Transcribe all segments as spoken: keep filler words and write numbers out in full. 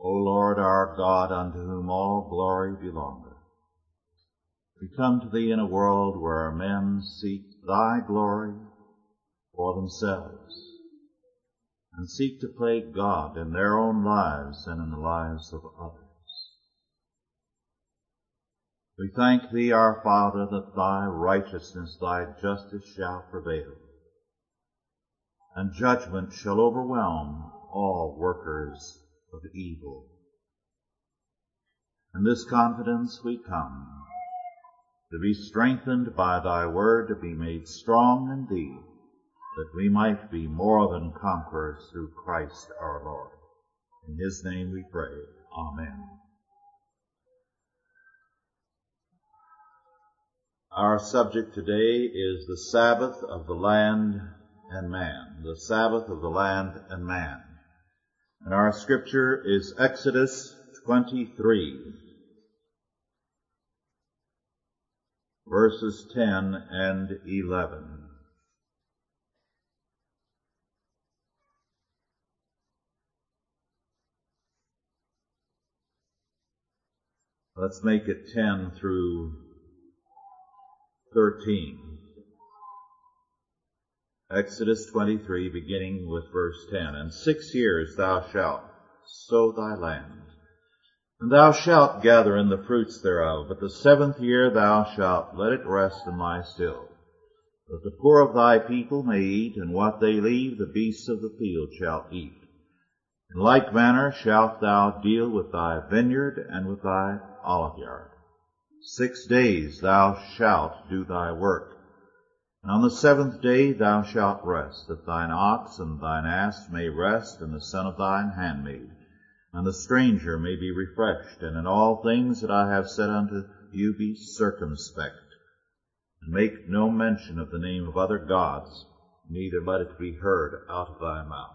O Lord our God, unto whom all glory belongeth. We come to thee in a world where men seek thy glory for themselves and seek to play God in their own lives and in the lives of others. We thank thee, our Father, that thy righteousness, thy justice shall prevail, and judgment shall overwhelm all workers of evil. In this confidence we come, to be strengthened by thy word, to be made strong indeed, that we might be more than conquerors through Christ our Lord. In his name we pray. Amen. Our subject today is the Sabbath of the land and man. The Sabbath of the land and man. And our scripture is Exodus twenty-three, verses ten and eleven. Let's make it ten through thirteen. Exodus twenty-three, beginning with verse ten. And six years thou shalt sow thy land, and thou shalt gather in the fruits thereof. But the seventh year thou shalt let it rest and lie still, that the poor of thy people may eat, and what they leave the beasts of the field shall eat. In like manner shalt thou deal with thy vineyard and with thy oliveyard. Six days thou shalt do thy work, and on the seventh day thou shalt rest, that thine ox and thine ass may rest, and the son of thine handmaid, and the stranger may be refreshed. And in all things that I have said unto you be circumspect, and make no mention of the name of other gods, neither let it be heard out of thy mouth.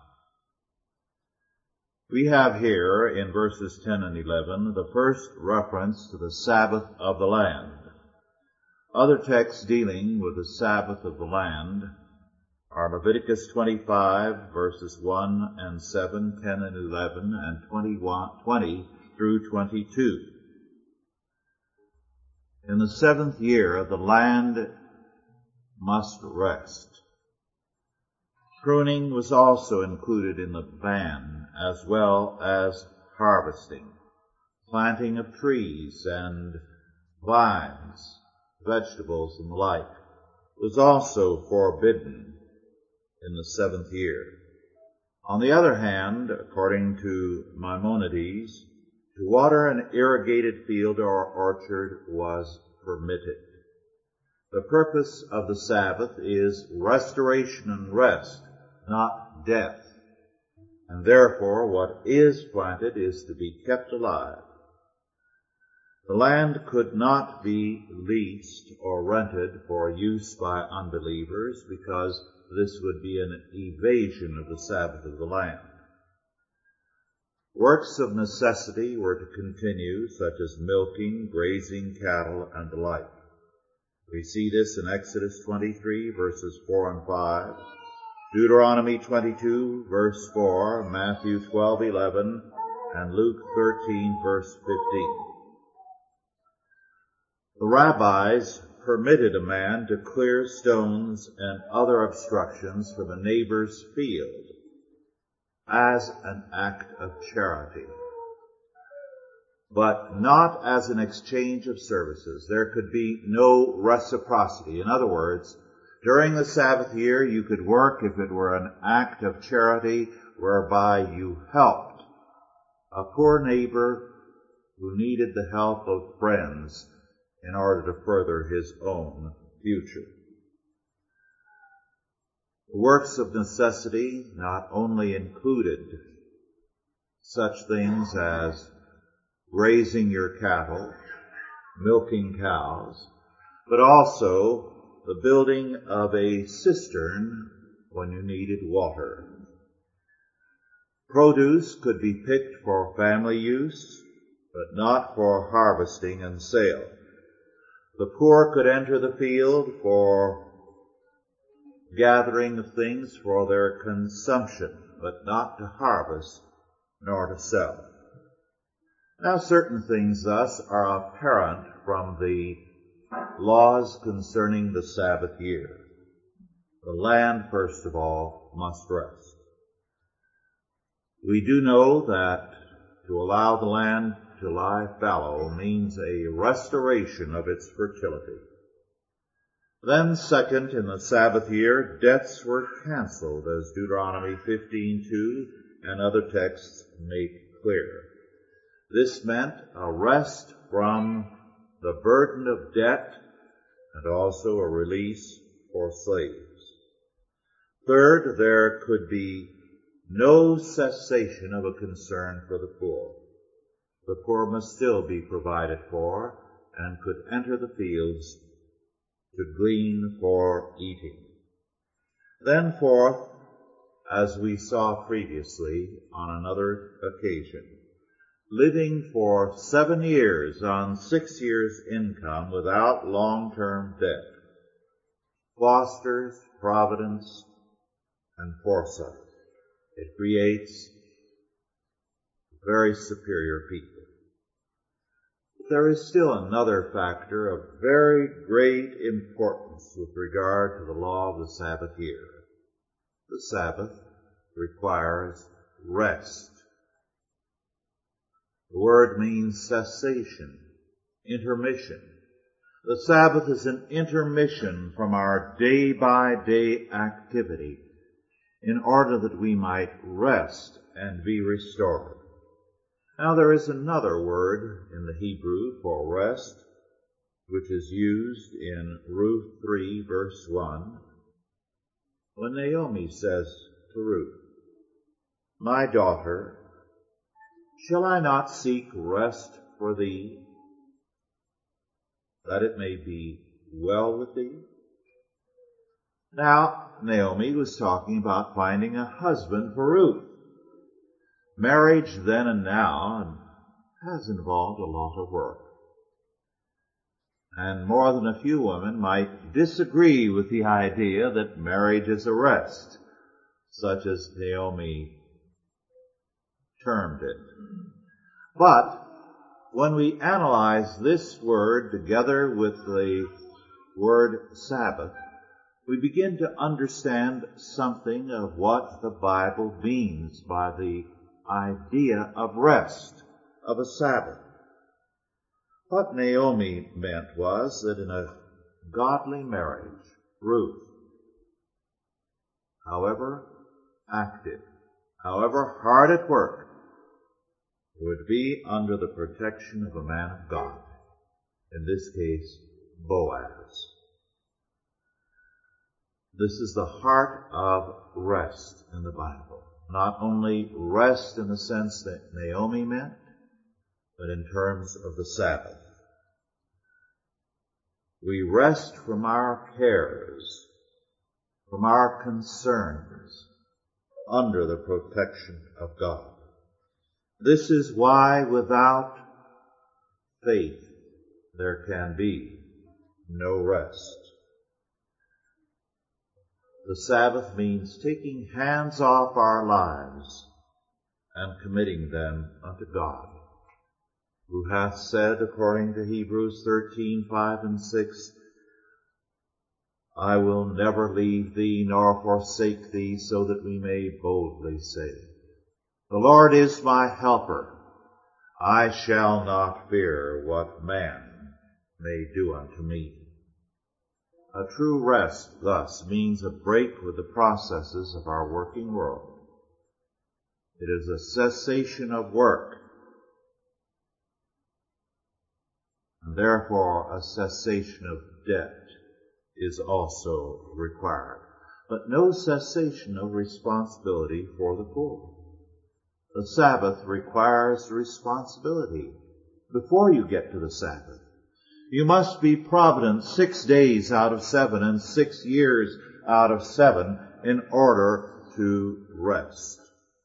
We have here in verses ten and eleven the first reference to the Sabbath of the land. Other texts dealing with the Sabbath of the land are Leviticus twenty-five, verses one and seven, ten and eleven, and twenty-one, twenty through twenty-two. In the seventh year the land must rest. Pruning was also included in the ban, as well as harvesting. Planting of trees and vines, vegetables, and the like was also forbidden in the seventh year. On the other hand, according to Maimonides, to water an irrigated field or orchard was permitted. The purpose of the Sabbath is restoration and rest, not death. And therefore what is planted is to be kept alive. The land could not be leased or rented for use by unbelievers, because this would be an evasion of the Sabbath of the land. Works of necessity were to continue, such as milking, grazing cattle, and the like. We see this in Exodus twenty-three, verses four and five, Deuteronomy twenty-two, verse four, Matthew twelve, eleven, and Luke thirteen, verse fifteen. The rabbis permitted a man to clear stones and other obstructions from a neighbor's field as an act of charity, but not as an exchange of services. There could be no reciprocity. In other words, during the Sabbath year, you could work if it were an act of charity whereby you helped a poor neighbor who needed the help of friends in order to further his own future. The works of necessity not only included such things as grazing your cattle, milking cows, but also the building of a cistern when you needed water. Produce could be picked for family use, but not for harvesting and sale. The poor could enter the field for gathering of things for their consumption, but not to harvest nor to sell. Now certain things thus are apparent from the laws concerning the Sabbath year. The land, first of all, must rest. We do know that to allow the land to lie fallow means a restoration of its fertility. Then second, in the Sabbath year, debts were canceled, as Deuteronomy fifteen two and other texts make clear. This meant a rest from the burden of debt and also a release for slaves. Third, there could be no cessation of a concern for the poor. The poor must still be provided for and could enter the fields to glean for eating. Then fourth, as we saw previously on another occasion, living for seven years on six years' income without long-term debt fosters providence and foresight. It creates very superior people. There is still another factor of very great importance with regard to the law of the Sabbath year. The Sabbath requires rest. The word means cessation, intermission. The Sabbath is an intermission from our day-by-day activity in order that we might rest and be restored. Now there is another word in the Hebrew for rest, which is used in Ruth three, verse one, when Naomi says to Ruth, "My daughter, shall I not seek rest for thee, that it may be well with thee?" Now, Naomi was talking about finding a husband for Ruth. Marriage then and now has involved a lot of work. And more than a few women might disagree with the idea that marriage is a rest, such as Naomi termed it. But when we analyze this word together with the word Sabbath, we begin to understand something of what the Bible means by the idea of rest, of a Sabbath. What Naomi meant was that in a godly marriage, Ruth, however active, however hard at work, would be under the protection of a man of God, in this case, Boaz. This is the heart of rest in the Bible. Not only rest in the sense that Naomi meant, but in terms of the Sabbath. We rest from our cares, from our concerns, under the protection of God. This is why without faith there can be no rest. The Sabbath means taking hands off our lives and committing them unto God, who hath said, according to Hebrews thirteen, five and six, "I will never leave thee nor forsake thee, so that we may boldly say, The Lord is my helper. I shall not fear what man may do unto me." A true rest thus means a break with the processes of our working world. It is a cessation of work, and therefore a cessation of debt is also required, but no cessation of responsibility for the poor. The Sabbath requires responsibility before you get to the Sabbath. You must be provident six days out of seven and six years out of seven in order to rest.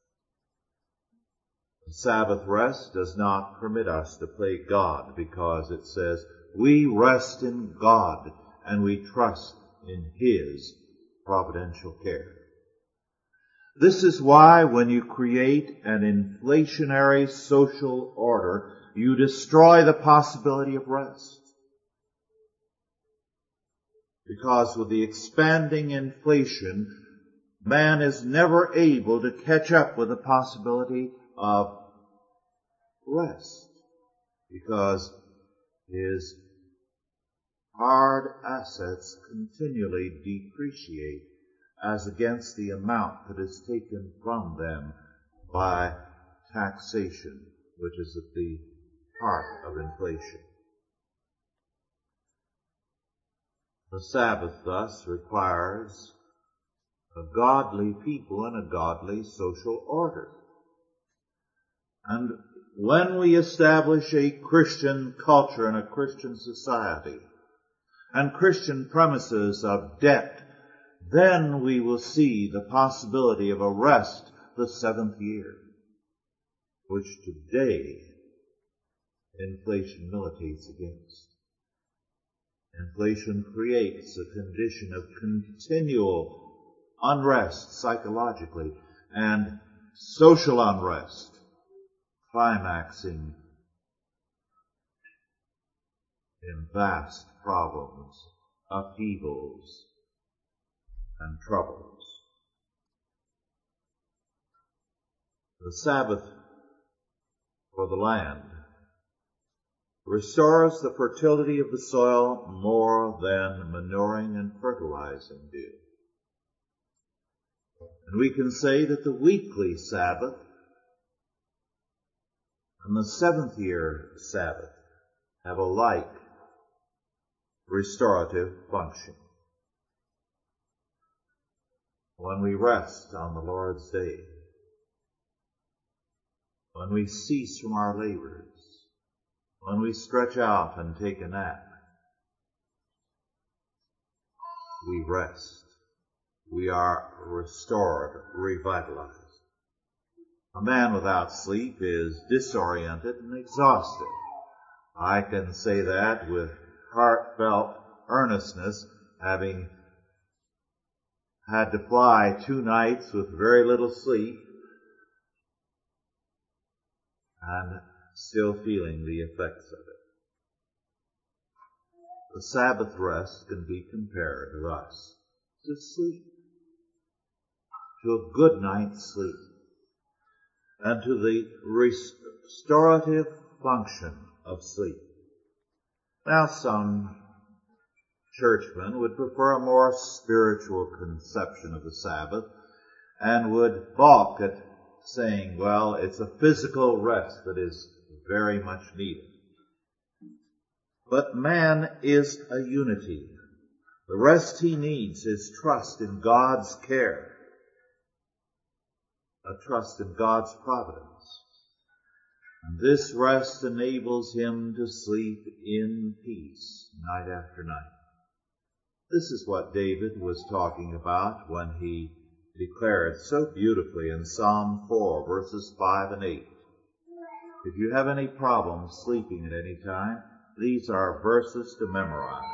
The Sabbath rest does not permit us to play God, because it says we rest in God and we trust in His providential care. This is why when you create an inflationary social order, you destroy the possibility of rest. Because with the expanding inflation, man is never able to catch up with the possibility of rest. Because his hard assets continually depreciate as against the amount that is taken from them by taxation, which is at the heart of inflation. The Sabbath thus requires a godly people and a godly social order. And when we establish a Christian culture and a Christian society and Christian premises of debt, then we will see the possibility of a rest the seventh year, which today inflation militates against. Inflation creates a condition of continual unrest psychologically and social unrest, climaxing in vast problems, upheavals, and troubles. The Sabbath for the land restores the fertility of the soil more than manuring and fertilizing do. And we can say that the weekly Sabbath and the seventh year Sabbath have a like restorative function. When we rest on the Lord's day, when we cease from our labors, when we stretch out and take a nap, we rest. We are restored, revitalized. A man without sleep is disoriented and exhausted. I can say that with heartfelt earnestness, having had to fly two nights with very little sleep and still feeling the effects of it. The Sabbath rest can be compared to us to sleep, to a good night's sleep, and to the restorative function of sleep. Now, some churchmen would prefer a more spiritual conception of the Sabbath and would balk at saying, well, it's a physical rest that is very much needed. But man is a unity. The rest he needs is trust in God's care, a trust in God's providence. And this rest enables him to sleep in peace night after night. This is what David was talking about when he declared so beautifully in Psalm four, verses five and eight. If you have any problem sleeping at any time, these are verses to memorize.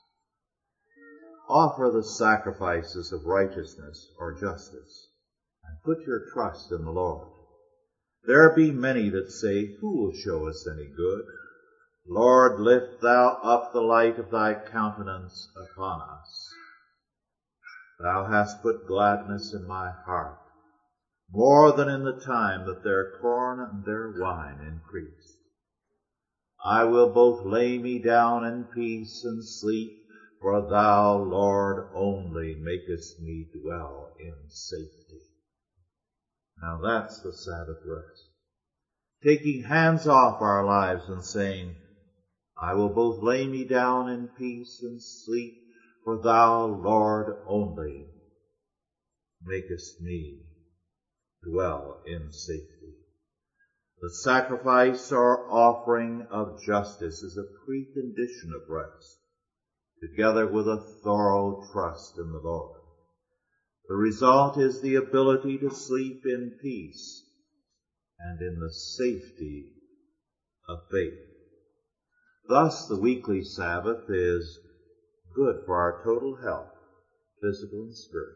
Offer the sacrifices of righteousness or justice, and put your trust in the Lord. There be many that say, who will show us any good? Lord, lift thou up the light of thy countenance upon us. Thou hast put gladness in my heart, more than in the time that their corn and their wine increased. I will both lay me down in peace and sleep, for thou, Lord, only makest me dwell in safety. Now that's the Sabbath rest. Taking hands off our lives and saying, I will both lay me down in peace and sleep, for thou, Lord, only makest me dwell in safety. The sacrifice or offering of justice is a precondition of rest, together with a thorough trust in the Lord. The result is the ability to sleep in peace and in the safety of faith. Thus, the weekly Sabbath is good for our total health, physical and spiritual.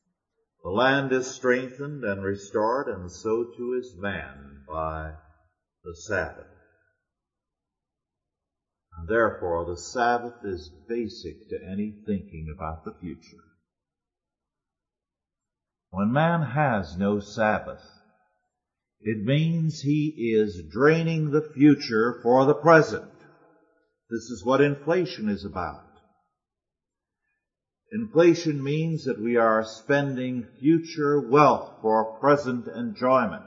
The land is strengthened and restored, and so too is man by the Sabbath. And therefore, the Sabbath is basic to any thinking about the future. When man has no Sabbath, it means he is draining the future for the present. This is what inflation is about. Inflation means that we are spending future wealth for present enjoyment.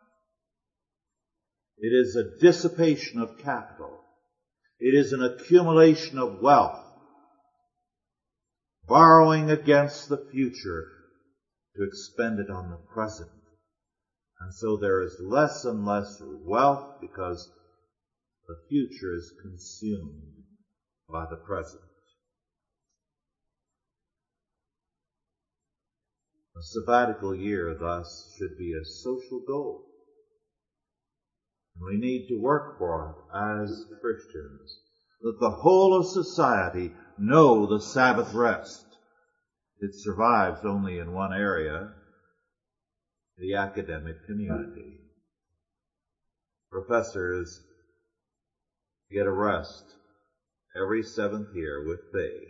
It is a dissipation of capital. It is an accumulation of wealth, borrowing against the future to expend it on the present. And so there is less and less wealth because the future is consumed by the present. A sabbatical year, thus, should be a social goal. We need to work for it as Christians, that the whole of society know the Sabbath rest. It survives only in one area, the academic community. Professors get a rest every seventh year with pay.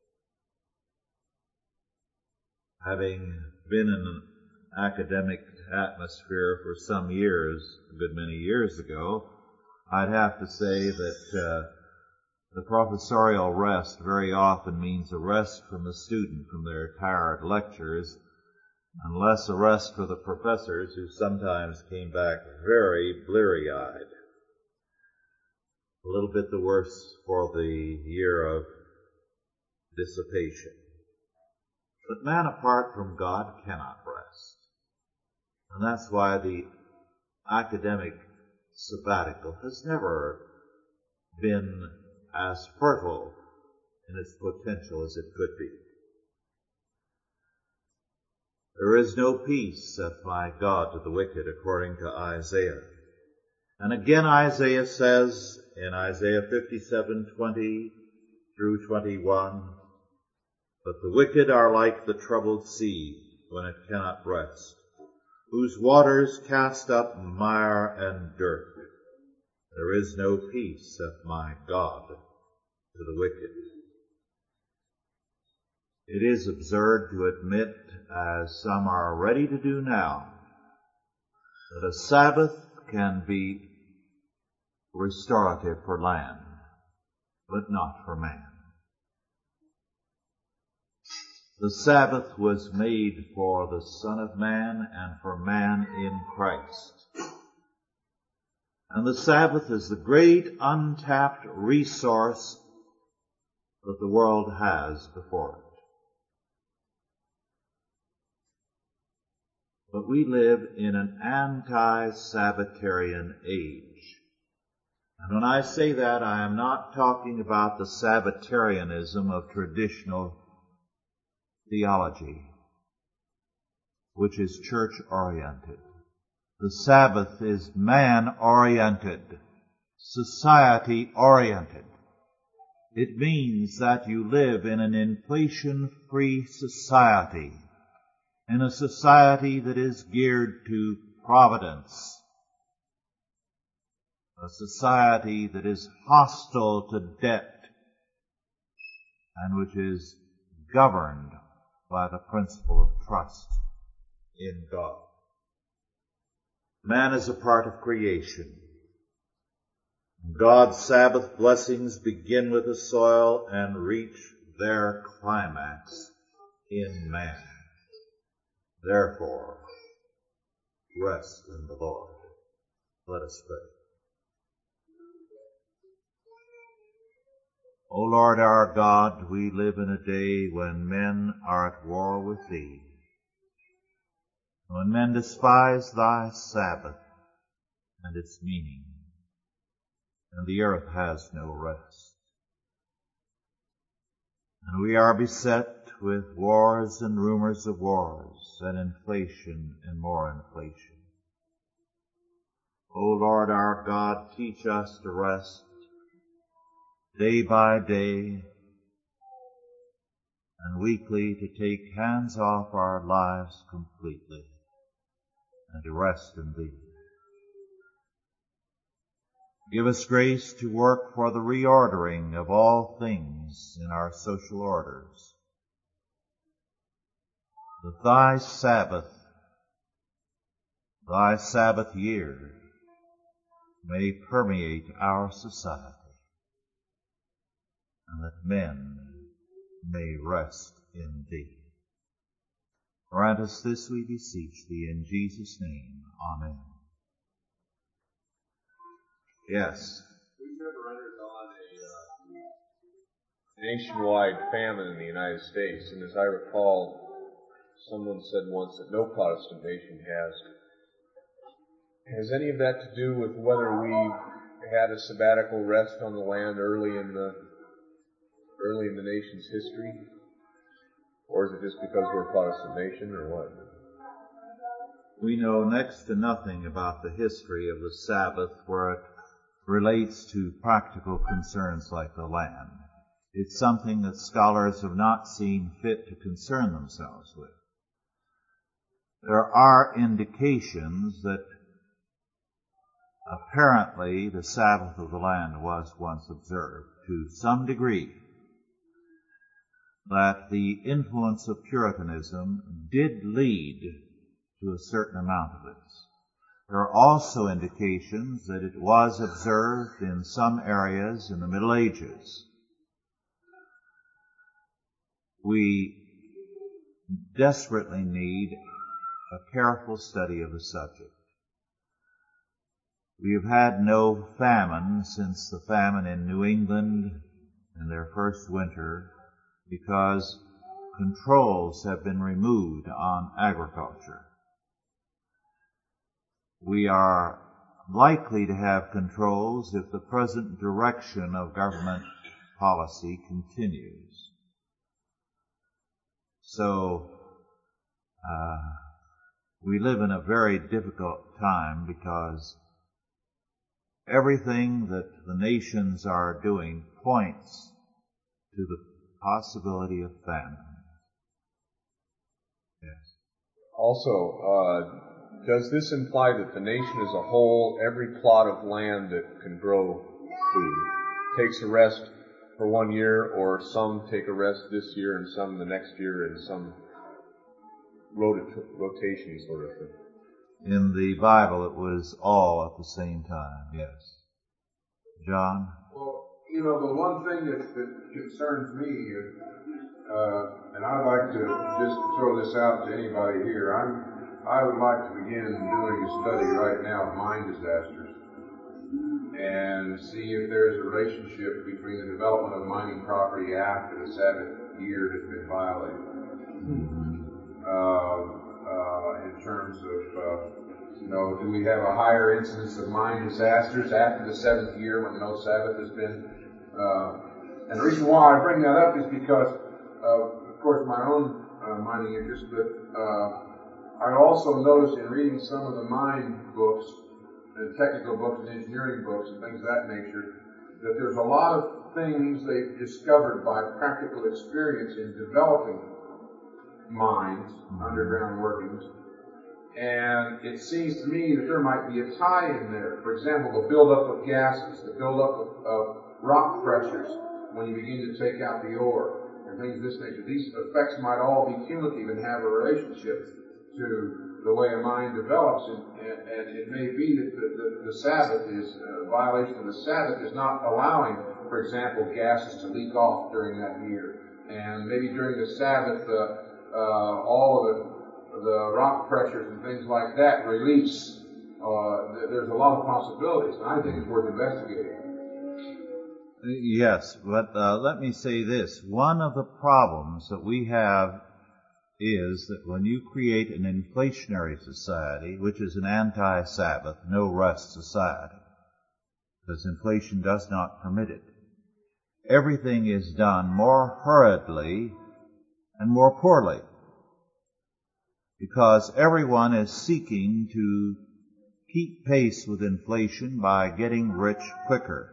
Having been in an academic atmosphere for some years, a good many years ago, I'd have to say that uh, the professorial rest very often means a rest from the student from their tired lectures, and less a rest for the professors who sometimes came back very bleary-eyed. A little bit the worse for the year of dissipation. But man apart from God cannot rest. And that's why the academic sabbatical has never been as fertile in its potential as it could be. There is no peace, saith my God, to the wicked, according to Isaiah. And again Isaiah says in Isaiah fifty-seven, twenty through twenty-one, but the wicked are like the troubled sea when it cannot rest, whose waters cast up mire and dirt. There is no peace, saith my God, to the wicked. It is absurd to admit, as some are ready to do now, that a Sabbath can be restorative for land, but not for man. The Sabbath was made for the Son of Man and for man in Christ. And the Sabbath is the great untapped resource that the world has before it. But we live in an anti-Sabbatarian age. And when I say that, I am not talking about the Sabbatarianism of traditional theology, which is church-oriented. The Sabbath is man-oriented, society-oriented. It means that you live in an inflation-free society, in a society that is geared to providence, a society that is hostile to debt, and which is governed by the principle of trust in God. Man is a part of creation. God's Sabbath blessings begin with the soil and reach their climax in man. Therefore, rest in the Lord. Let us pray. O Lord our God, we live in a day when men are at war with Thee, when men despise Thy Sabbath and its meaning, and the earth has no rest. And we are beset with wars and rumors of wars, and inflation and more inflation. O Lord our God, teach us to rest day by day and weekly, to take hands off our lives completely and to rest in Thee. Give us grace to work for the reordering of all things in our social orders, that thy Sabbath, thy Sabbath year, may permeate our society, and that men may rest in thee. Grant us this, we beseech thee, in Jesus' name. Amen. Yes. We've never undergone a uh, nationwide famine in the United States, and as I recall, someone said once that no Protestant nation has. Has any of that to do with whether we had a sabbatical rest on the land early in the early in the nation's history, or is it just because we're a Protestant nation, or what? We know next to nothing about the history of the Sabbath where it relates to practical concerns like the land. It's something that scholars have not seen fit to concern themselves with. There are indications that apparently the Sabbath of the land was once observed to some degree, that the influence of Puritanism did lead to a certain amount of this. There are also indications that it was observed in some areas in the Middle Ages. We desperately need a careful study of the subject. We have had no famine since the famine in New England in their first winter, because controls have been removed on agriculture. We are likely to have controls if the present direction of government policy continues. So, uh, we live in a very difficult time because everything that the nations are doing points to the possibility of famine. Yes. Also, uh, does this imply that the nation as a whole, every plot of land that can grow food, takes a rest for one year, or some take a rest this year and some the next year, and some rota- rotation sort of thing? In the Bible, it was all at the same time, yes. John? Well, you know, the one thing that, that concerns me, uh, and I'd like to just throw this out to anybody here, I'm I would like to begin doing a study right now of mine disasters and see if there's a relationship between the development of mining property after the Sabbath year has been violated. Mm-hmm. uh, uh, in terms of, uh, you know, do we have a higher incidence of mine disasters after the seventh year when no Sabbath has been? Uh, and the reason why I bring that up is because, uh, of course, my own uh, mining interest, but uh, I also noticed in reading some of the mine books, and technical books and engineering books and things of that nature, that there's a lot of things they've discovered by practical experience in developing mines, underground workings, and it seems to me that there might be a tie in there. For example, the buildup of gases, the buildup of, of rock pressures when you begin to take out the ore, and things of this nature. These effects might all be cumulative and have a relationship to the way a mine develops, and, and, and it may be that the, the, the Sabbath is, uh, violation of the Sabbath is not allowing, for example, gases to leak off during that year. And maybe during the Sabbath, uh, uh, all of the, the rock pressures and things like that release. Uh, there's a lot of possibilities, and I think it's worth investigating. Yes, but uh, let me say this. One of the problems that we have is that when you create an inflationary society, which is an anti-Sabbath, no-rest society, because inflation does not permit it, everything is done more hurriedly and more poorly, because everyone is seeking to keep pace with inflation by getting rich quicker.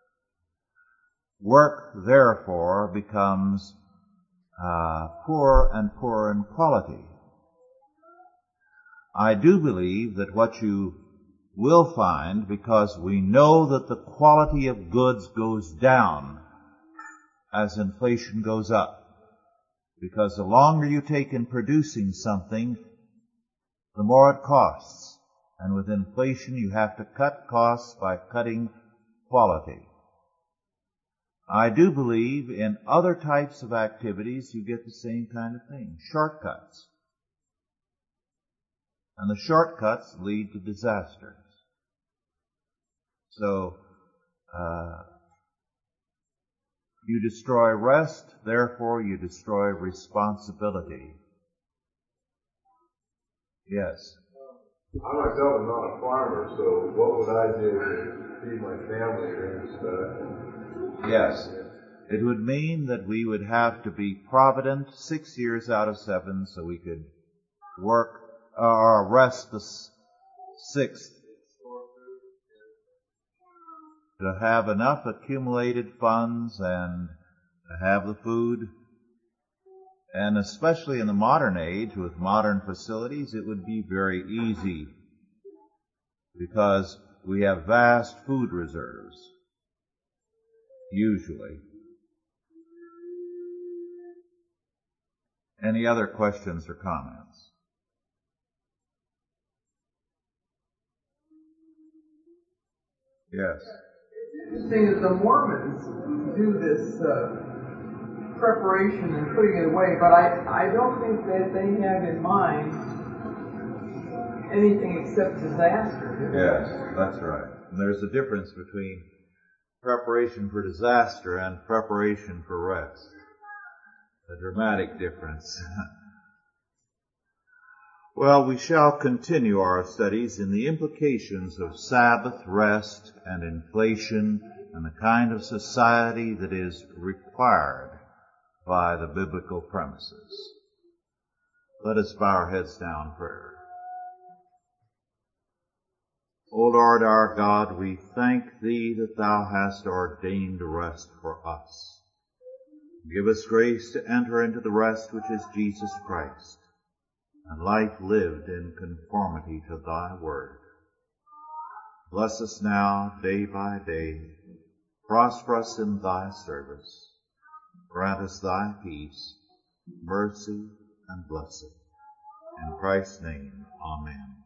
Work, therefore, becomes Uh, poor and poorer in quality. I do believe that what you we'll find, because we know that the quality of goods goes down as inflation goes up. Because the longer you take in producing something, the more it costs. And with inflation, you have to cut costs by cutting quality. I do believe in other types of activities you get the same kind of thing, shortcuts. And the shortcuts lead to disasters. So, uh, you destroy rest, therefore you destroy responsibility. Yes? I myself am not a farmer, so what would I do to feed my family during this time? Yes. It would mean that we would have to be provident six years out of seven so we could work or rest the sixth to have enough accumulated funds and to have the food. And especially in the modern age with modern facilities, it would be very easy because we have vast food reserves, usually. Any other questions or comments? Yes. It's interesting that the Mormons do this uh, preparation and putting it away, but I, I don't think that they have in mind anything except disaster. Yes, that's right. And there's a difference between preparation for disaster and preparation for rest. A dramatic difference. Well, we shall continue our studies in the implications of Sabbath, rest, and inflation, and the kind of society that is required by the biblical premises. Let us bow our heads down in prayer. O Lord our God, we thank Thee that Thou hast ordained rest for us. Give us grace to enter into the rest which is Jesus Christ, and life lived in conformity to Thy word. Bless us now, day by day. Prosper us in Thy service. Grant us Thy peace, mercy, and blessing. In Christ's name, amen.